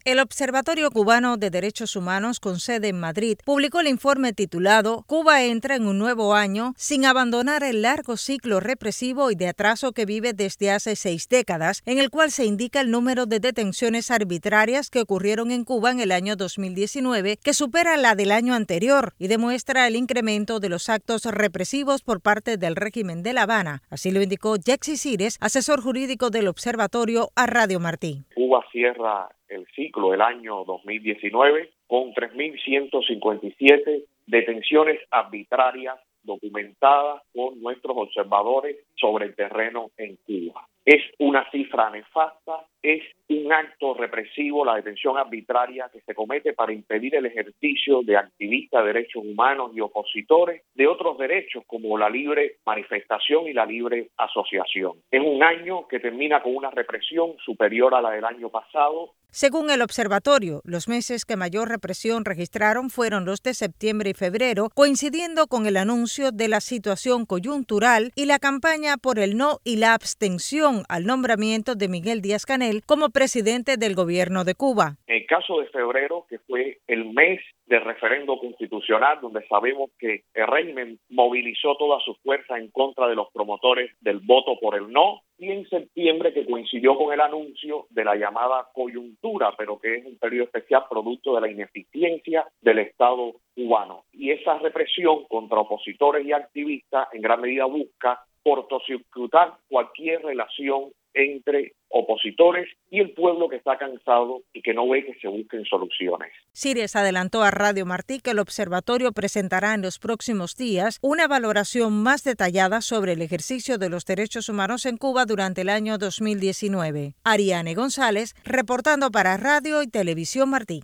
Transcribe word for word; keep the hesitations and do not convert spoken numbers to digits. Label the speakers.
Speaker 1: El Observatorio Cubano de Derechos Humanos, con sede en Madrid, publicó el informe titulado «Cuba entra en un nuevo año sin abandonar el largo ciclo represivo y de atraso que vive desde hace seis décadas», en el cual se indica el número de detenciones arbitrarias que ocurrieron en Cuba en el año dos mil diecinueve, que supera la del año anterior y demuestra el incremento de los actos represivos por parte del régimen de La Habana. Así lo indicó Yexi Cires, asesor jurídico del observatorio, a Radio Martí.
Speaker 2: Cuba cierra el ciclo del año dos mil diecinueve con tres mil ciento cincuenta y siete detenciones arbitrarias documentadas por nuestros observadores sobre el terreno en Cuba. Es una cifra nefasta, es un acto represivo, la detención arbitraria que se comete para impedir el ejercicio de activistas de derechos humanos y opositores de otros derechos como la libre manifestación y la libre asociación. Es un año que termina con una represión superior a la del año pasado.
Speaker 1: Según el observatorio, los meses que mayor represión registraron fueron los de septiembre y febrero, coincidiendo con el anuncio de la situación coyuntural y la campaña por el no y la abstención al nombramiento de Miguel Díaz-Canel como presidente del gobierno de Cuba.
Speaker 2: En el caso de febrero, que fue el mes del referendo constitucional, donde sabemos que el régimen movilizó toda su fuerza en contra de los promotores del voto por el no, y en septiembre, que coincidió con el anuncio de la llamada coyuntura, pero que es un periodo especial producto de la ineficiencia del Estado cubano. Y esa represión contra opositores y activistas en gran medida busca cortocircuitar cualquier relación entre opositores y el pueblo que está cansado y que no ve que se busquen soluciones.
Speaker 1: Cires adelantó a Radio Martí que el observatorio presentará en los próximos días una valoración más detallada sobre el ejercicio de los derechos humanos en Cuba durante el año dos mil diecinueve. Ariane González, reportando para Radio y Televisión Martí.